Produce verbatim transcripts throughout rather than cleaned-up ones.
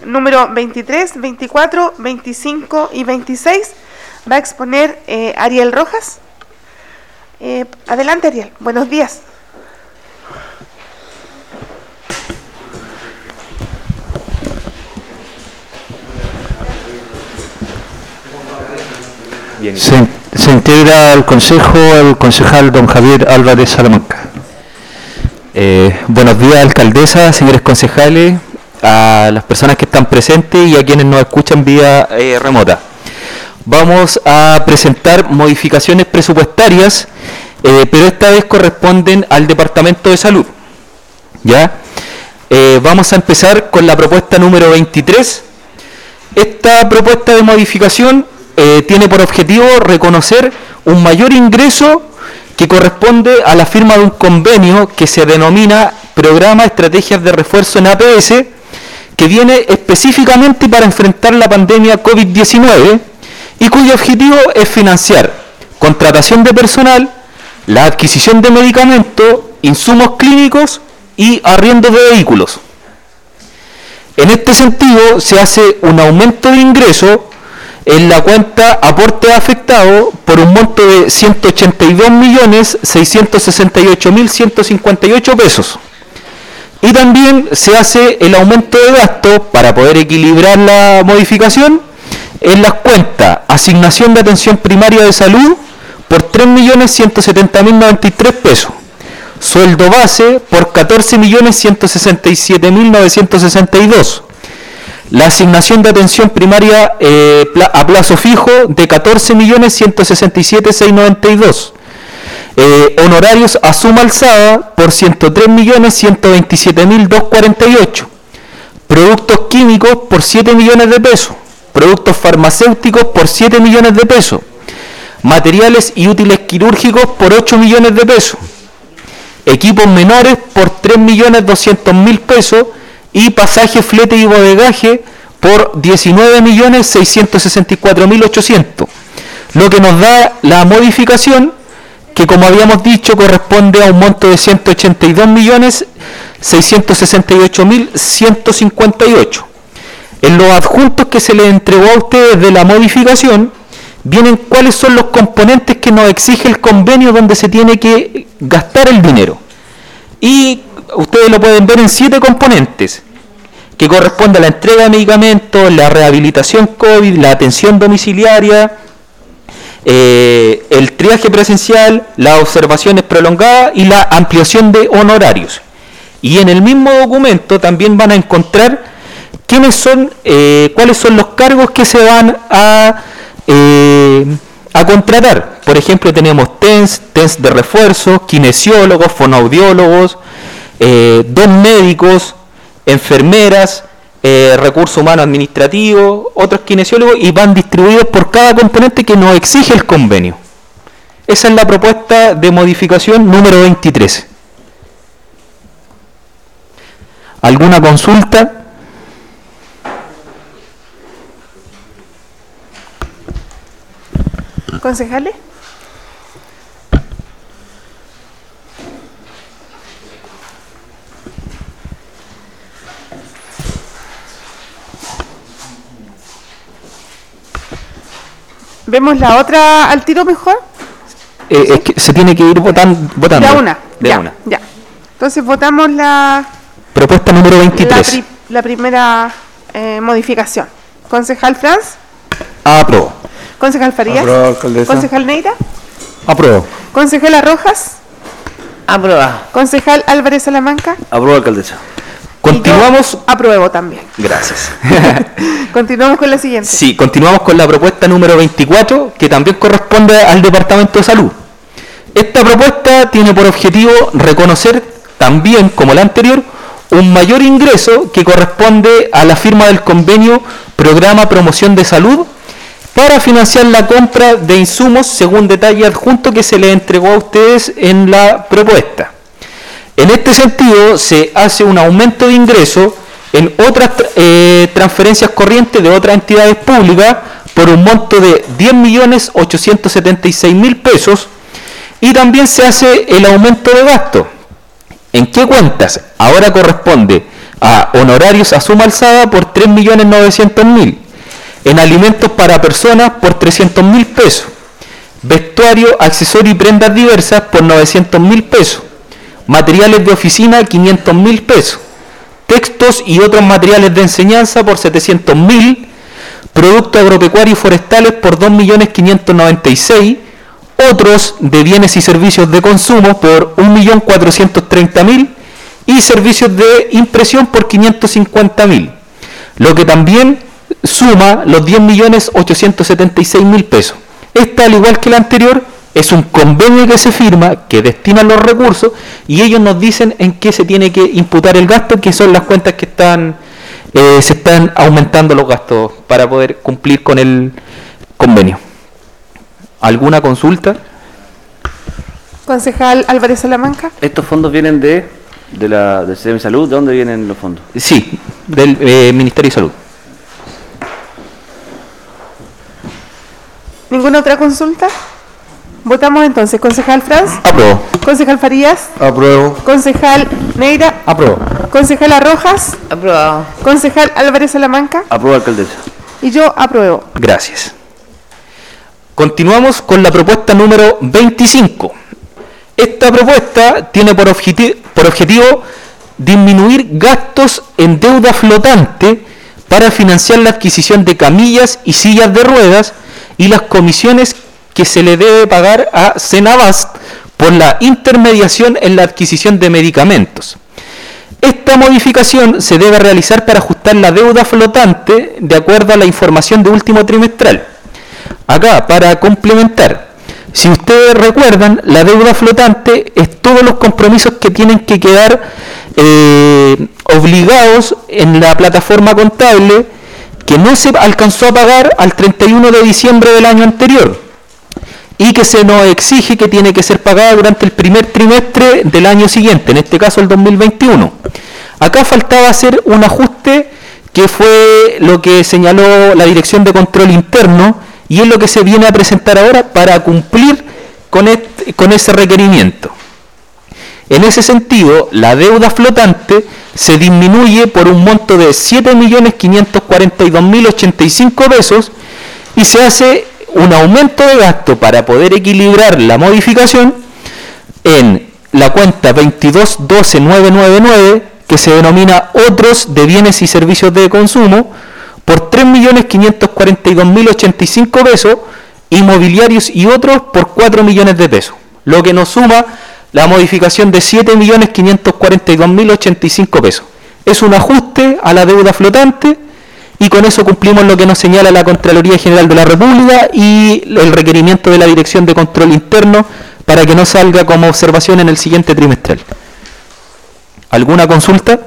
número veintitrés, veinticuatro, veinticinco y veintiséis va a exponer eh, Ariel Rojas. Eh, adelante, Ariel. Buenos días. Bien. Se, se integra al Consejo el concejal don Javier Álvarez Salamanca. Eh, buenos días, alcaldesa, señores concejales, a las personas que están presentes y a quienes nos escuchan vía eh, remota. Vamos a presentar modificaciones presupuestarias, eh, pero esta vez corresponden al Departamento de Salud. ¿Ya? Eh, vamos a empezar con la propuesta número veintitrés. Esta propuesta de modificación eh, tiene por objetivo reconocer un mayor ingreso que corresponde a la firma de un convenio que se denomina Programa Estrategias de Refuerzo en A P S, que viene específicamente para enfrentar la pandemia COVID diecinueve y cuyo objetivo es financiar contratación de personal, la adquisición de medicamentos, insumos clínicos y arriendo de vehículos. En este sentido, se hace un aumento de ingreso en la cuenta aporte afectado por un monto de ciento ochenta y dos millones seiscientos sesenta y ocho mil ciento cincuenta y ocho pesos. Y también se hace el aumento de gasto para poder equilibrar la modificación en las cuentas asignación de atención primaria de salud por tres millones ciento setenta mil noventa y tres pesos. Sueldo base por catorce millones ciento sesenta y siete mil novecientos sesenta y dos. La asignación de atención primaria eh, a plazo fijo de catorce millones ciento sesenta y siete mil seiscientos noventa y dos. Eh, honorarios a suma alzada por ciento tres millones ciento veintisiete mil doscientos cuarenta y ocho. Productos químicos por siete millones de pesos. Productos farmacéuticos por siete millones de pesos. Materiales y útiles quirúrgicos por ocho millones de pesos. Equipos menores por tres millones doscientos mil pesos. Y pasaje, flete y bodegaje por diecinueve millones seiscientos sesenta y cuatro mil ochocientos, lo que nos da la modificación que, como habíamos dicho, corresponde a un monto de ciento ochenta y dos millones seiscientos sesenta y ocho mil ciento cincuenta y ocho. En los adjuntos que se les entregó a ustedes de la modificación vienen cuáles son los componentes que nos exige el convenio donde se tiene que gastar el dinero. Y ustedes lo pueden ver en siete componentes, que corresponde a la entrega de medicamentos, la rehabilitación COVID, la atención domiciliaria, eh, el triaje presencial, las observaciones prolongadas y la ampliación de honorarios. Y en el mismo documento también van a encontrar quiénes son, eh, cuáles son los cargos que se van a, eh, a contratar. Por ejemplo, tenemos T E N S, T E N S de refuerzo, kinesiólogos, fonoaudiólogos, eh, dos médicos, enfermeras, eh, recursos humanos administrativos, otros kinesiólogos, y van distribuidos por cada componente que nos exige el convenio. Esa es la propuesta de modificación número veintitrés. ¿Alguna consulta? ¿Concejales? ¿Vemos la otra al tiro mejor? Eh, ¿Sí? Es que se tiene que ir votan, votando. De una. De ya, una. Ya. Entonces votamos la... Propuesta número veintitrés. La, pri, la primera eh, modificación. Concejal Franz. Apruebo. Concejal Farías. Apruebo, alcaldesa. Concejal Neira. Apruebo. Concejala Rojas. Aprueba. Concejal Álvarez Salamanca. Apruebo, alcaldesa. Continuamos. Apruebo también. Gracias. Continuamos con la siguiente. Sí, continuamos con la propuesta número veinticuatro, que también corresponde al Departamento de Salud. Esta propuesta tiene por objetivo reconocer también, como la anterior, un mayor ingreso que corresponde a la firma del convenio Programa Promoción de Salud para financiar la compra de insumos según detalle adjunto que se les entregó a ustedes en la propuesta. En este sentido, se hace un aumento de ingreso en otras eh, transferencias corrientes de otras entidades públicas por un monto de diez millones ochocientos setenta y seis mil pesos, y también se hace el aumento de gasto. ¿En qué cuentas? Ahora corresponde a honorarios a suma alzada por tres millones novecientos mil, en alimentos para personas por trescientos mil pesos, vestuario, accesorio y prendas diversas por novecientos mil pesos, materiales de oficina quinientos mil pesos, textos y otros materiales de enseñanza por setecientos mil, productos agropecuarios y forestales por dos millones quinientos noventa y seis, otros de bienes y servicios de consumo por un millón cuatrocientos treinta mil y servicios de impresión por quinientos cincuenta mil, lo que también suma los diez millones ochocientos setenta y seis mil pesos. Esta, al igual que la anterior, es un convenio que se firma, que destina los recursos y ellos nos dicen en qué se tiene que imputar el gasto, que son las cuentas que están eh, se están aumentando los gastos para poder cumplir con el convenio. ¿Alguna consulta? Concejal Álvarez Salamanca. ¿Estos fondos vienen de, de la, del Sistema de Salud? ¿De dónde vienen los fondos? Sí, del eh, Ministerio de Salud. ¿Ninguna otra consulta? Votamos entonces. Concejal Franz. Apruebo. Concejal Farías. Apruebo. Concejal Neira. Apruebo. Concejala Rojas. Aprobado. Concejal Álvarez Salamanca. Apruebo, alcaldesa. Y yo apruebo. Gracias. Continuamos con la propuesta número veinticinco. Esta propuesta tiene por, objeti- por objetivo disminuir gastos en deuda flotante para financiar la adquisición de camillas y sillas de ruedas y las comisiones que se le debe pagar a Senabast por la intermediación en la adquisición de medicamentos. Esta modificación se debe realizar para ajustar la deuda flotante de acuerdo a la información de último trimestral. Acá, para complementar, si ustedes recuerdan, la deuda flotante es todos los compromisos que tienen que quedar eh, obligados en la plataforma contable que no se alcanzó a pagar al treinta y uno de diciembre del año anterior y que se nos exige que tiene que ser pagada durante el primer trimestre del año siguiente, en este caso el dos mil veintiuno. Acá faltaba hacer un ajuste que fue lo que señaló la Dirección de Control Interno y es lo que se viene a presentar ahora para cumplir con, este, con ese requerimiento. En ese sentido, la deuda flotante se disminuye por un monto de siete millones quinientos cuarenta y dos mil ochenta y cinco pesos y se hace un aumento de gasto para poder equilibrar la modificación en la cuenta veintidós doce mil novecientos noventa y nueve, que se denomina otros de bienes y servicios de consumo, por tres millones quinientos cuarenta y dos mil ochenta y cinco pesos, inmobiliarios y otros por cuatro millones de pesos, lo que nos suma la modificación de siete millones quinientos cuarenta y dos mil ochenta y cinco pesos. Es un ajuste a la deuda flotante y con eso cumplimos lo que nos señala la Contraloría General de la República y el requerimiento de la Dirección de Control Interno para que no salga como observación en el siguiente trimestral. ¿Alguna consulta?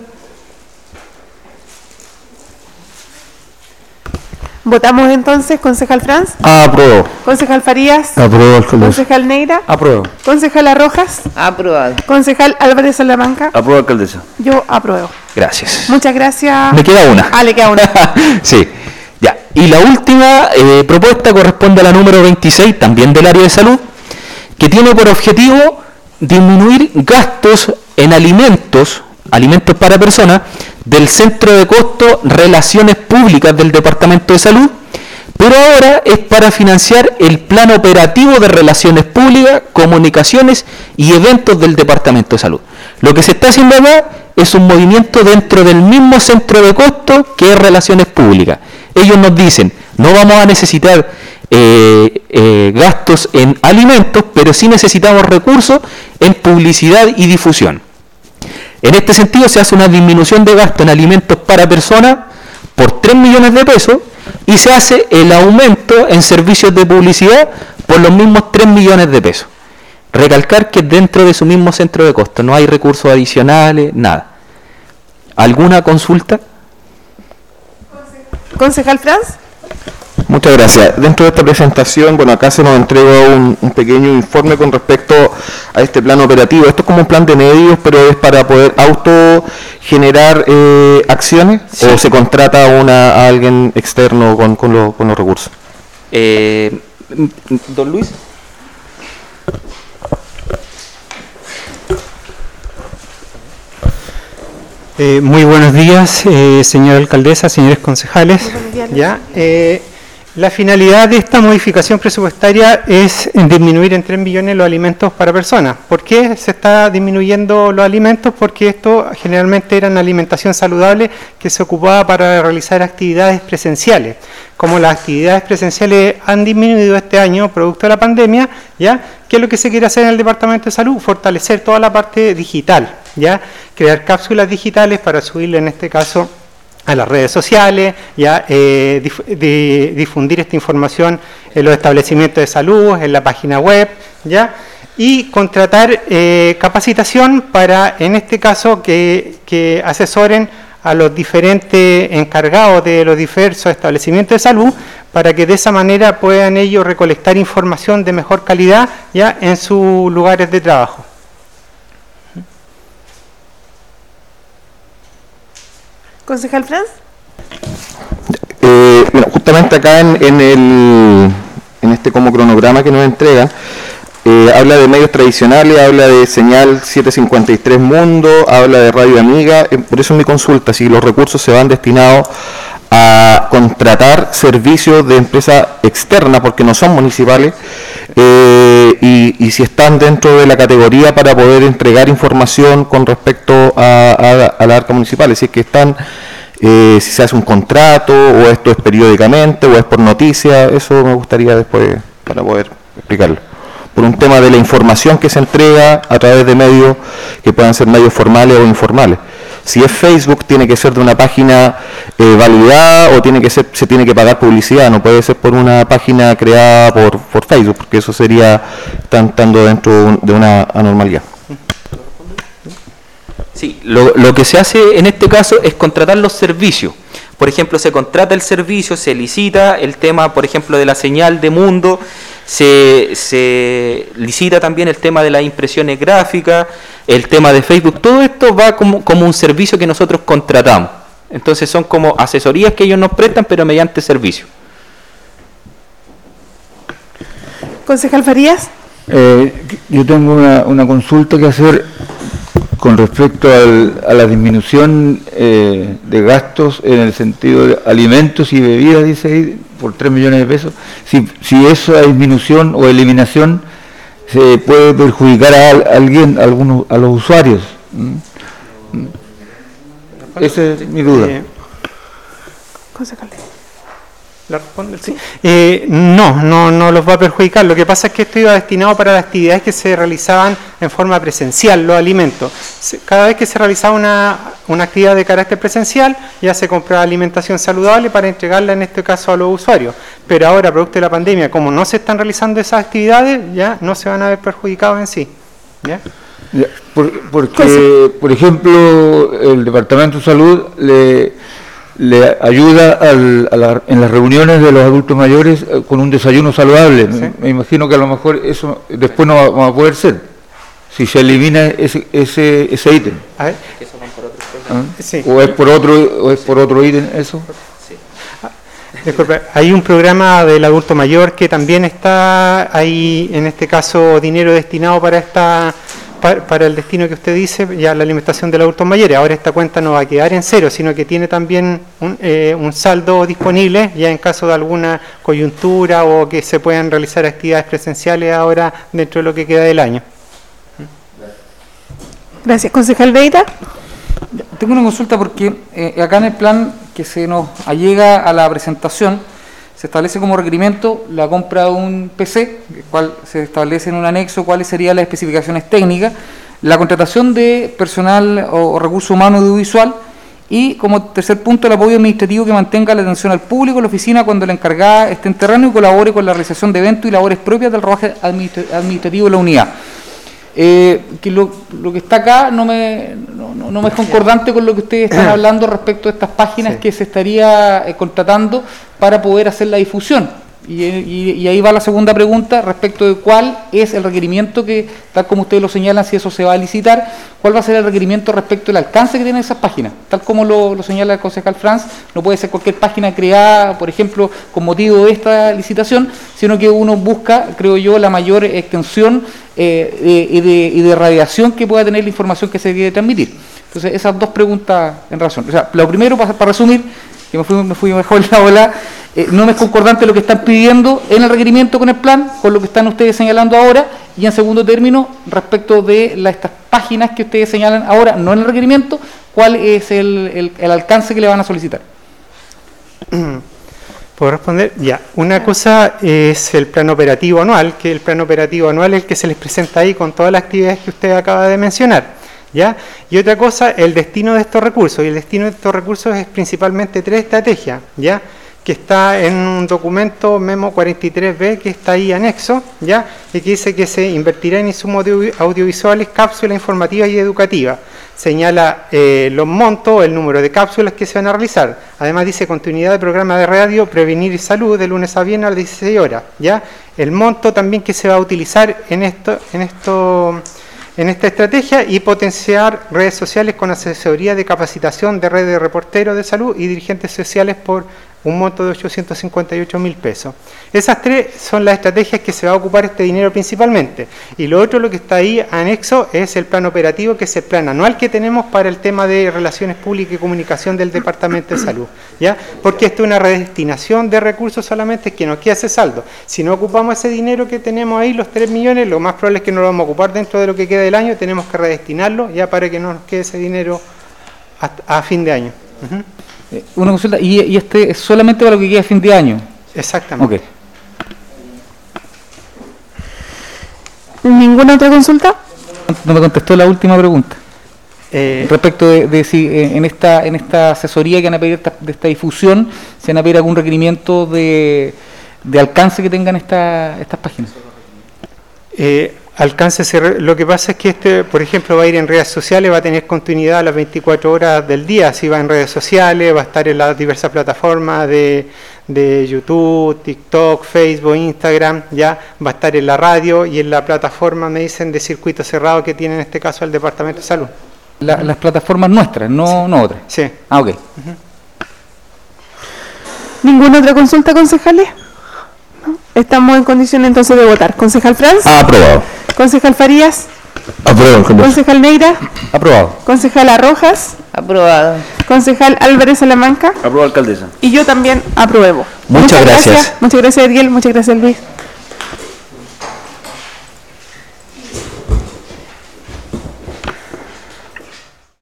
Votamos entonces. Concejal Franz. Apruebo. Concejal Farías. Apruebo, alcaldesa. Concejal Neira. Apruebo. Concejala Rojas. Aprobado. Concejal Álvarez Salamanca. Apruebo, alcaldesa. Yo apruebo. Gracias. Muchas gracias. Me queda una. Ah, le queda una. Sí. Ya. Y la última eh, propuesta corresponde a la número veintiséis, también del área de salud, que tiene por objetivo disminuir gastos en alimentos, alimentos para personas, del Centro de Costo Relaciones Públicas del Departamento de Salud, pero ahora es para financiar el plan operativo de Relaciones Públicas, Comunicaciones y Eventos del Departamento de Salud. Lo que se está haciendo acá es un movimiento dentro del mismo centro de costo que es Relaciones Públicas. Ellos nos dicen, no vamos a necesitar eh, eh, gastos en alimentos, pero sí necesitamos recursos en publicidad y difusión. En este sentido se hace una disminución de gasto en alimentos para personas por tres millones de pesos y se hace el aumento en servicios de publicidad por los mismos tres millones de pesos. Recalcar que dentro de su mismo centro de costo no hay recursos adicionales, nada. ¿Alguna consulta? Concejal Franz. Muchas gracias. Dentro de esta presentación, bueno, acá se nos entrega un, un pequeño informe con respecto a este plan operativo. Esto es como un plan de medios, pero es para poder autogenerar eh, acciones, sí. ¿O se contrata a, una, a alguien externo con, con, lo, con los recursos? Eh, Don Luis. Eh, muy buenos días, eh, señora alcaldesa, señores concejales. Ya, eh, la finalidad de esta modificación presupuestaria es disminuir en tres millones los alimentos para personas. ¿Por qué se está disminuyendo los alimentos? Porque esto generalmente era una alimentación saludable que se ocupaba para realizar actividades presenciales. Como las actividades presenciales han disminuido este año producto de la pandemia, ¿ya? ¿Qué es lo que se quiere hacer en el Departamento de Salud? Fortalecer toda la parte digital, ¿ya? Crear cápsulas digitales para subirle en este caso a las redes sociales, ya eh, dif de difundir esta información en los establecimientos de salud, en la página web, ya, y contratar eh, capacitación para, en este caso, que, que asesoren a los diferentes encargados de los diversos establecimientos de salud, para que de esa manera puedan ellos recolectar información de mejor calidad ya en sus lugares de trabajo. Concejal Franz. Eh, bueno, justamente acá en, en, el, en este como cronograma que nos entrega, eh, habla de medios tradicionales, habla de señal setecientos cincuenta y tres Mundo, habla de Radio Amiga, eh, por eso mi consulta, si los recursos se van destinados a contratar servicios de empresa externa, porque no son municipales, eh, y, y si están dentro de la categoría para poder entregar información con respecto a, a, a la arca municipal, si es que están, eh, si se hace un contrato, o esto es periódicamente, o es por noticia, eso me gustaría después para poder explicarlo. Por un tema de la información que se entrega a través de medios que puedan ser medios formales o informales. Si es Facebook, tiene que ser de una página eh, validada, o tiene que ser, se tiene que pagar publicidad, no puede ser por una página creada por, por Facebook, porque eso sería estando dentro de una anormalidad. Sí, lo, lo que se hace en este caso es contratar los servicios. Por ejemplo, se contrata el servicio, se licita el tema, por ejemplo, de la señal de Mundo, se, se licita también el tema de las impresiones gráficas, el tema de Facebook. Todo esto va como, como un servicio que nosotros contratamos. Entonces son como asesorías que ellos nos prestan, pero mediante servicio. Concejal Farías. Eh, yo tengo una, una consulta que hacer con respecto al, a la disminución eh, de gastos en el sentido de alimentos y bebidas, dice ahí, por tres millones de pesos. Si, si esa disminución o eliminación se puede perjudicar a, a alguien, a, algunos, a los usuarios. ¿Mm? Esa es mi duda. Eh, concejal. ¿La responde? Sí. Eh, no, no, no los va a perjudicar. Lo que pasa es que esto iba destinado para las actividades que se realizaban en forma presencial, los alimentos. Cada vez que se realizaba una, una actividad de carácter presencial, ya se compraba alimentación saludable para entregarla en este caso a los usuarios. Pero ahora, producto de la pandemia, como no se están realizando esas actividades, ya no se van a ver perjudicados en sí. ¿Ya? Ya, por, porque, por ejemplo, el Departamento de Salud le... le ayuda al, a la, en las reuniones de los adultos mayores eh, con un desayuno saludable. ¿Sí? Me, me imagino que a lo mejor eso después no va, va a poder ser, si se elimina ese ese, ese ítem. A ver. ¿Ah? Sí. ¿O es por otro o es por otro ítem eso? Sí. Disculpe, hay un programa del adulto mayor que también está ahí, en este caso, dinero destinado para esta para, para el destino que usted dice, ya la alimentación del adulto mayor. Ahora esta cuenta no va a quedar en cero, sino que tiene también un, eh, un saldo disponible, ya en caso de alguna coyuntura o que se puedan realizar actividades presenciales ahora dentro de lo que queda del año. Gracias. Concejal Beita. Tengo una consulta porque eh, acá en el plan que se nos allega a la presentación se establece como requerimiento la compra de un P C, el cual se establece en un anexo cuáles serían las especificaciones técnicas, la contratación de personal o, o recurso humano audiovisual y, como tercer punto, el apoyo administrativo que mantenga la atención al público en la oficina cuando la encargada esté en terreno y colabore con la realización de eventos y labores propias del rodaje administrativo de la unidad. Eh, que lo, lo que está acá no me, no, no, no me es concordante con lo que ustedes están hablando respecto a estas páginas sí. que se estaría eh, contratando para poder hacer la difusión. Y, y, y ahí va la segunda pregunta respecto de cuál es el requerimiento que, tal como ustedes lo señalan, si eso se va a licitar, cuál va a ser el requerimiento respecto al alcance que tienen esas páginas. Tal como lo, lo señala el concejal Franz, no puede ser cualquier página creada, por ejemplo, con motivo de esta licitación, sino que uno busca, creo yo, la mayor extensión eh, de, y, de, y de radiación que pueda tener la información que se quiere transmitir. Entonces, esas dos preguntas en razón. O sea, lo primero, para, para resumir, que me fui, me fui mejor en la ola, eh, no me es concordante lo que están pidiendo en el requerimiento con el plan, con lo que están ustedes señalando ahora, y en segundo término, respecto de la, estas páginas que ustedes señalan ahora, no en el requerimiento, cuál es el, el, el alcance que le van a solicitar. ¿Puedo responder? Ya, una cosa es el plan operativo anual, que el plan operativo anual es el que se les presenta ahí con todas las actividades que usted acaba de mencionar. ¿Ya? Y otra cosa, el destino de estos recursos, y el destino de estos recursos es principalmente tres estrategias, ¿ya? Que está en un documento Memo cuarenta y tres B que está ahí anexo, ¿ya? Y que dice que se invertirá en insumos audio audiovisuales, cápsulas informativas y educativas. Señala eh, los montos, el número de cápsulas que se van a realizar. Además dice continuidad de programa de radio Prevenir y Salud de lunes a viernes a las dieciséis horas, ¿ya? El monto también que se va a utilizar en esto, en esto en esta estrategia y potenciar redes sociales con asesoría de capacitación de redes de reporteros de salud y dirigentes sociales por un monto de ochocientos cincuenta y ocho mil pesos. Esas tres son las estrategias que se va a ocupar este dinero principalmente. Y lo otro, lo que está ahí anexo, es el plan operativo, que es el plan anual que tenemos para el tema de relaciones públicas y comunicación del Departamento de Salud, ¿ya? Porque esto es una redestinación de recursos solamente que nos queda ese saldo. Si no ocupamos ese dinero que tenemos ahí, los tres millones, lo más probable es que no lo vamos a ocupar dentro de lo que queda del año, tenemos que redestinarlo ya para que no nos quede ese dinero a, a fin de año. Uh-huh. Una consulta, ¿y, y este es solamente para lo que queda a fin de año? Exactamente. Okay. ¿Ninguna otra consulta? No me contestó la última pregunta. Eh, Respecto de, de si eh, en esta en esta asesoría que van a pedir esta, de esta difusión, se van a pedir algún requerimiento de, de alcance que tengan esta, estas páginas. Eh, alcance, lo que pasa es que este, por ejemplo, va a ir en redes sociales, va a tener continuidad a las veinticuatro horas del día, si va en redes sociales, va a estar en las diversas plataformas de, de YouTube, TikTok, Facebook, Instagram, ya va a estar en la radio y en la plataforma, me dicen, de circuito cerrado que tiene en este caso el Departamento de Salud. La, las plataformas nuestras, no, sí. no otras. Sí. Ah, ok. Uh-huh. ¿Ninguna otra consulta, concejales? ¿No? Estamos en condición entonces de votar. Concejal Franz. Ah, aprobado. Concejal Farías. Aprobado. Concejal Neira. Aprobado. Concejal Arrojas. Aprobado. Concejal Álvarez Salamanca. Aprobado, alcaldesa. Y yo también apruebo. Muchas, Muchas gracias. gracias. Muchas gracias, Ariel. Muchas gracias, Luis.